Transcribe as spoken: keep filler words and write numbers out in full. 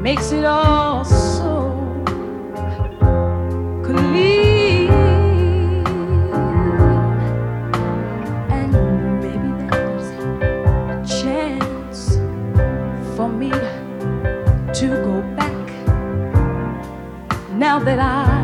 makes it all so clear. And maybe there's a chance for me to go back now that I